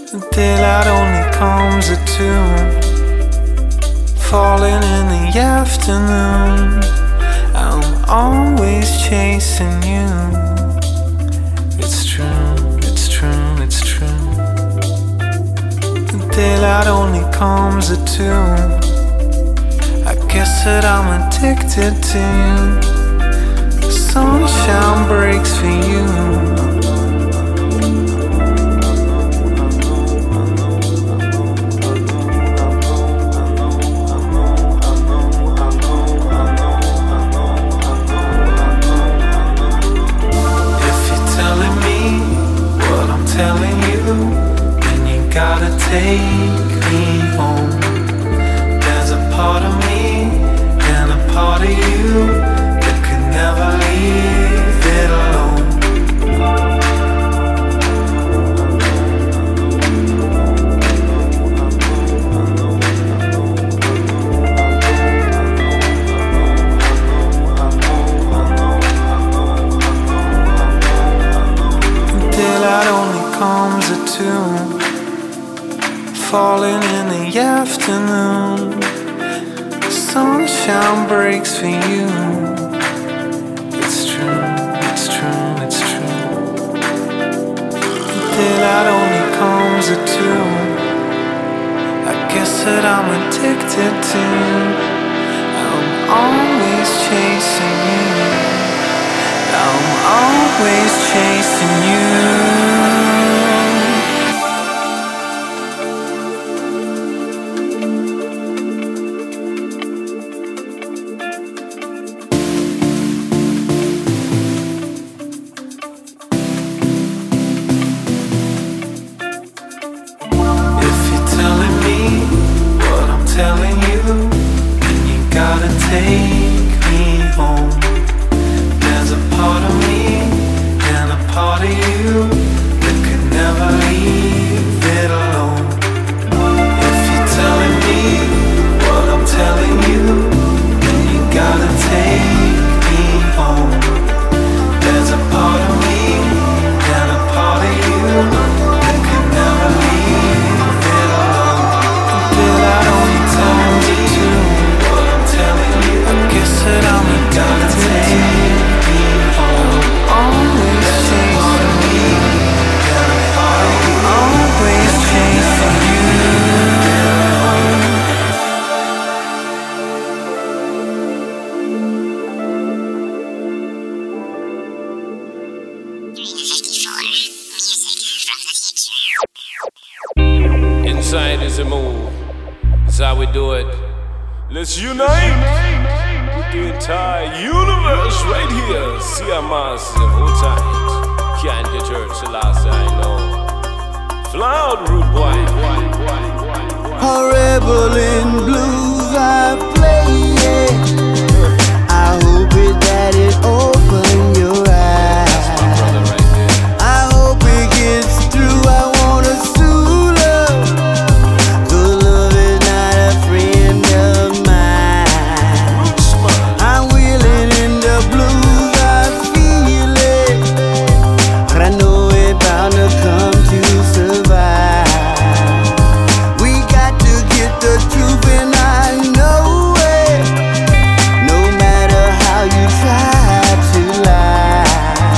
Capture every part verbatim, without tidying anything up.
The daylight only comes at two, falling in the afternoon. I'm always chasing you. It's true, it's true, it's true. The daylight only comes at two. I guess that I'm addicted to you. The sunshine breaks for you. Telling you, and you gotta take me home. Therethere's a part of me and a part of you that could never leave it alone. Daylight only comes at two, falling in the afternoon. The sunshine breaks for you. It's true, it's true, it's true. Daylight only comes at two. I guess that I'm addicted to you. I'm always chasing you. I'm always chasing you. If you're telling me what I'm telling you, then you gotta take me home. There's a part of me and a part of you that could never leave it alone. If you're telling me what I'm telling you, then you gotta take me home. There's a part of me and a part of you that could never leave it alone. Daylight only comes at two. What I'm telling you, I guess that I'm gotta take me home. Always chasing me. Always chasing you. Inside is a move. That's how we do it. Let's unite with the entire universe right here. See our massive, hold tight. Can't get hurt, the last I know. Fly out, rude boy. A rebel in blues, I play it. I hope it that it open your eyes. That's my brother right there. I hope it gets through. I wanna sue love, 'cause love is not a friend of mine. I'm wheeling in the blues, I feel it, but I know it bound to come to survive. We got to get the truth, and I know it. No matter how you try to lie.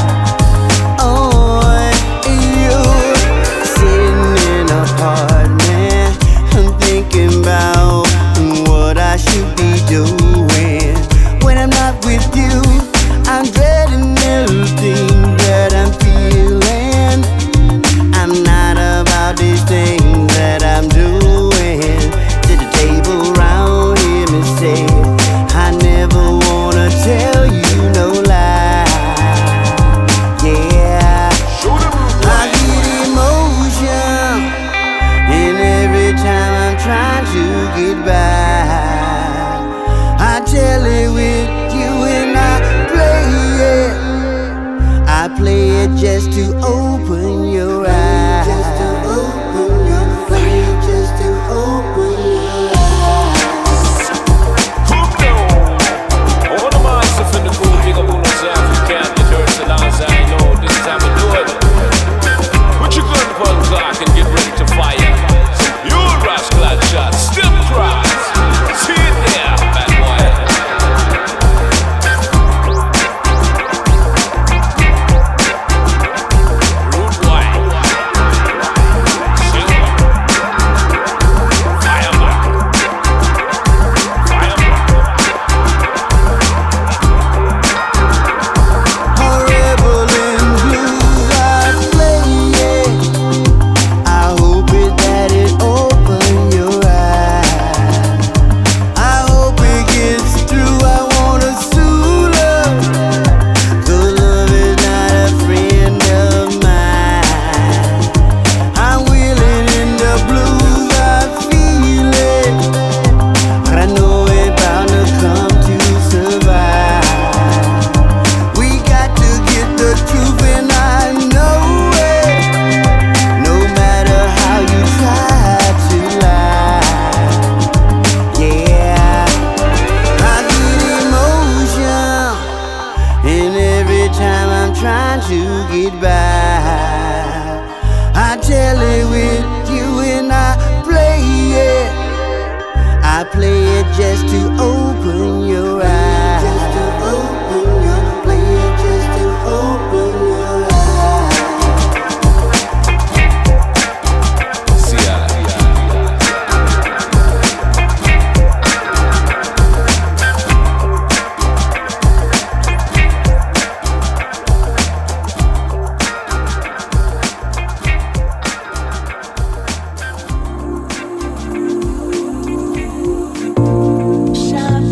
Oh, you're sitting in a apartment and thinking about what I should be doing. When I'm not with you, I'm dreading everything that I'm feeling. I'm not about these things that I'm doing. Sit the table round here and say, I never wanna tell you no lie. Yeah, I get emotion, and every time I'm trying to get by, I tell it with you and I play it. I play it just to open your eyes. Just to open your eyes. Just to open your eyes. Cool down. All the massive in the cool, big up on yourself. You can't get hurt, the last I know. This is how we do it. Put your gun on clock and get ready to fight. I play it just to open your eyes. Just to open your, play it just to open your eyes. See ya. Shop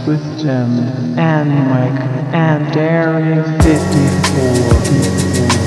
with Jim and Mike and Area fifty-four.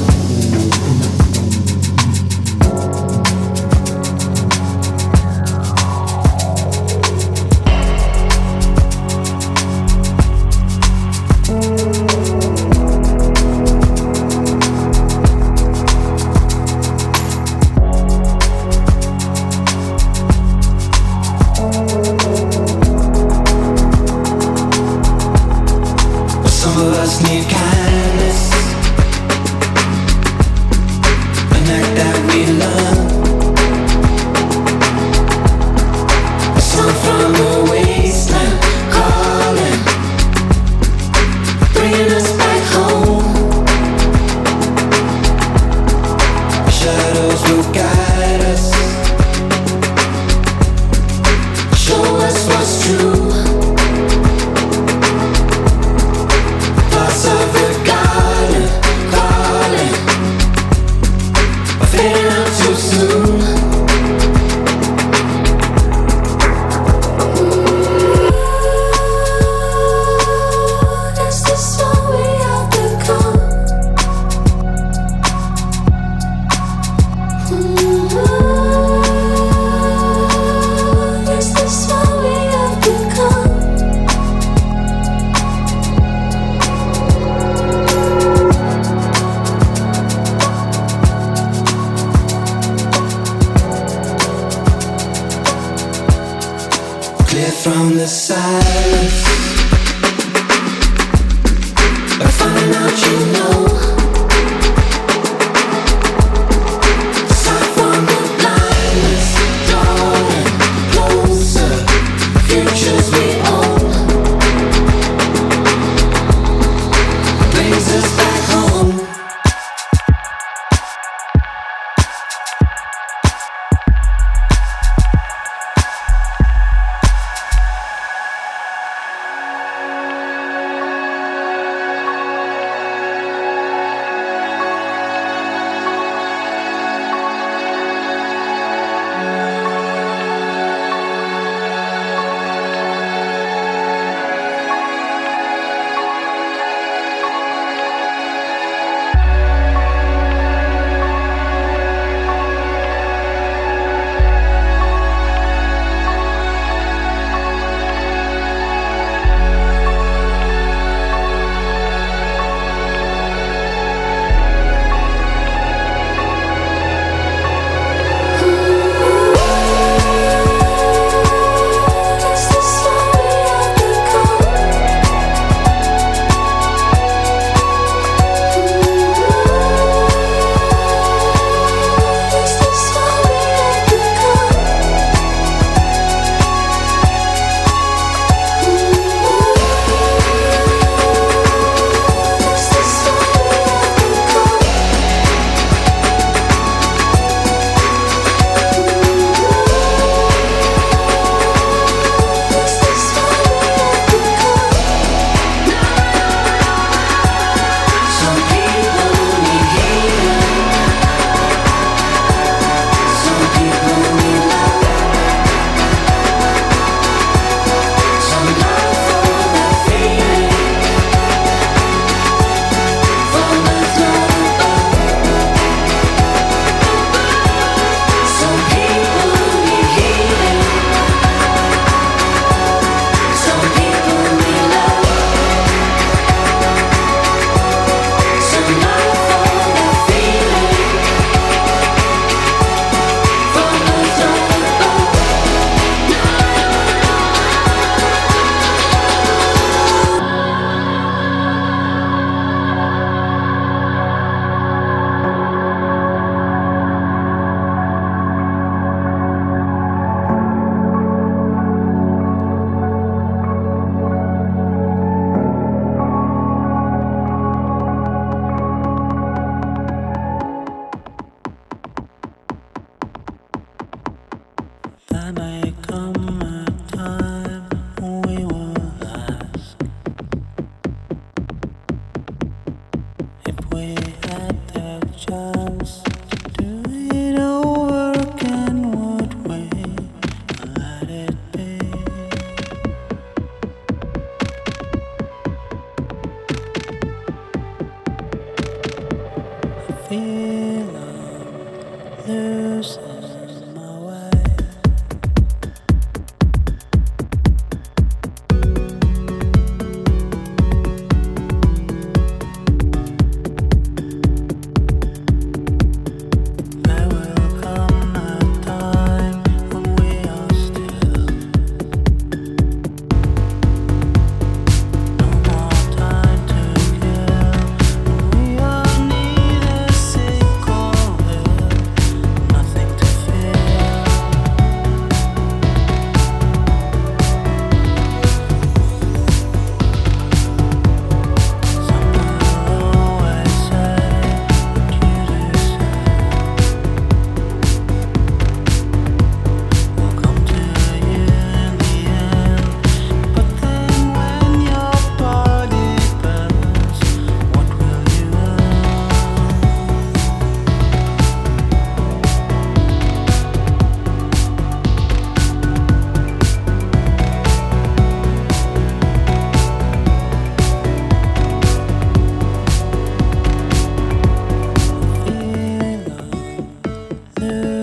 From the silence, by finding out you know. Aside from the blindness, drawing closer, futures we own, brings us back home.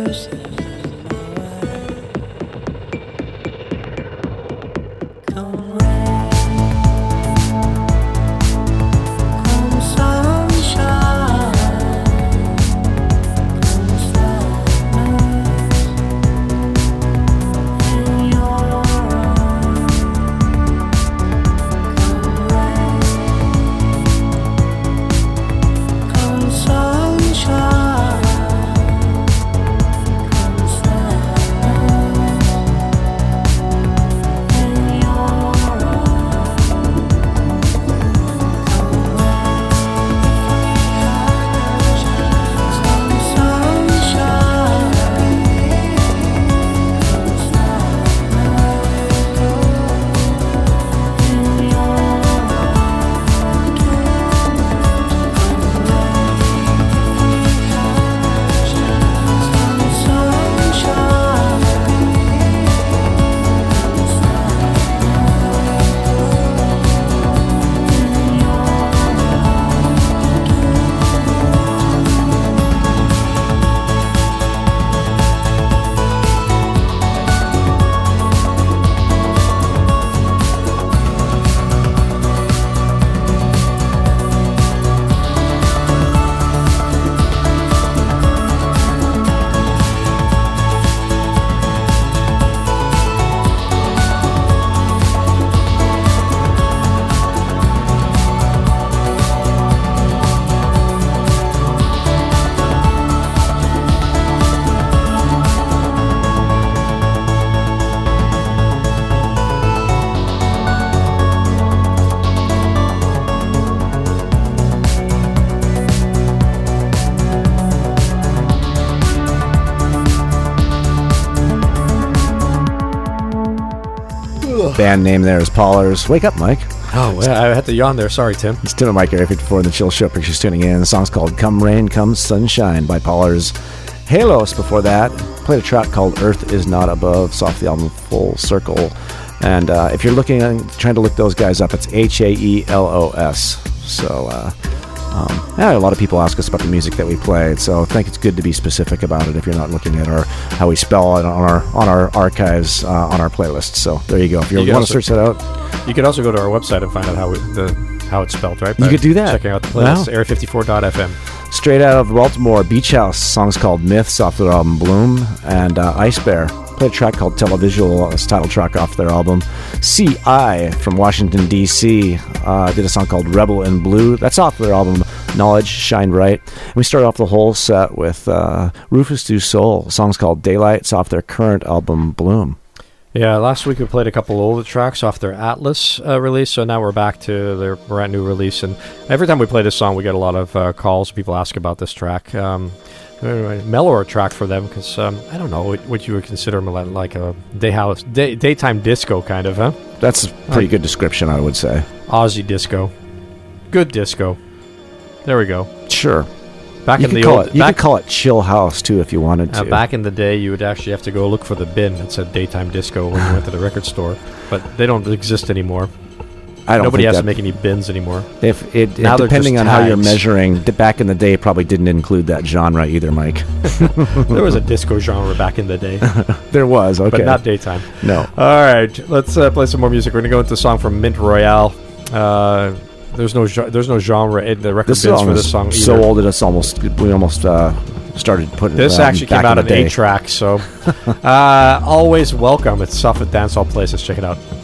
Band name there is Paulers. Wake up, Mike. Oh, well, I had to yawn there. Sorry, Tim. It's Tim and Mike, Area fifty-four, the Chill Show. Pictures tuning in. The song's called Come Rain, Come Sunshine by Paulers. Halos before that. Played a track called Earth Is Not Above. It's off the album Full Circle. And uh, if you're looking, trying to look those guys up, it's H A E L O S. So, uh, um, yeah, a lot of people ask us about the music that we played, so I think it's good to be specific about it if you're not looking at our how we spell it on our on our archives uh, on our playlist. So there you go. If you, you want to search that out, you could also go to our website and find out how it, the how it's spelled, right? You By could do that. Checking out the playlist, wow. area fifty-four dot f m. Straight out of Baltimore, Beach House. Song's called Myths off their album Bloom, and uh, Ice Bear. Played a track called Televisual, it's title track off their album. C I from Washington, D C uh, did a song called Rebel in Blue. That's off their album Knowledge, Shine Bright. And we started off the whole set with uh, Rufus Du Sol. The song's called Daylight. It's off their current album Bloom. Yeah, last week we played a couple older tracks off their Atlas uh, release, so now we're back to their brand new release. And every time we play this song, we get a lot of uh, calls. People ask about this track. Um, mellower track for them because um, I don't know what, what you would consider like a day house, day, daytime disco kind of, huh? That's a pretty um, good description, I would say. Aussie disco, good disco. There we go. Sure. Back you in the call old, it, you back, could call it chill house too if you wanted to. Uh, back in the day, you would actually have to go look for the bin that said daytime disco when you went to the record store, but they don't exist anymore. I don't Nobody think has that, to make any bins anymore. If it, now it depending on how you're tags. measuring, back in the day probably didn't include that genre either, Mike. There was a disco genre back in the day. There was, okay. But not daytime. No. All right, let's uh, play some more music. We're going to go into a song from Mint Royale. Uh, there's no ge- there's no genre in the record this bins song for this song either. So old that it's almost, we almost uh, started putting this it actually came out on an eight track, so uh, always welcome. It's Soft at Dancehall Place. Let's check it out.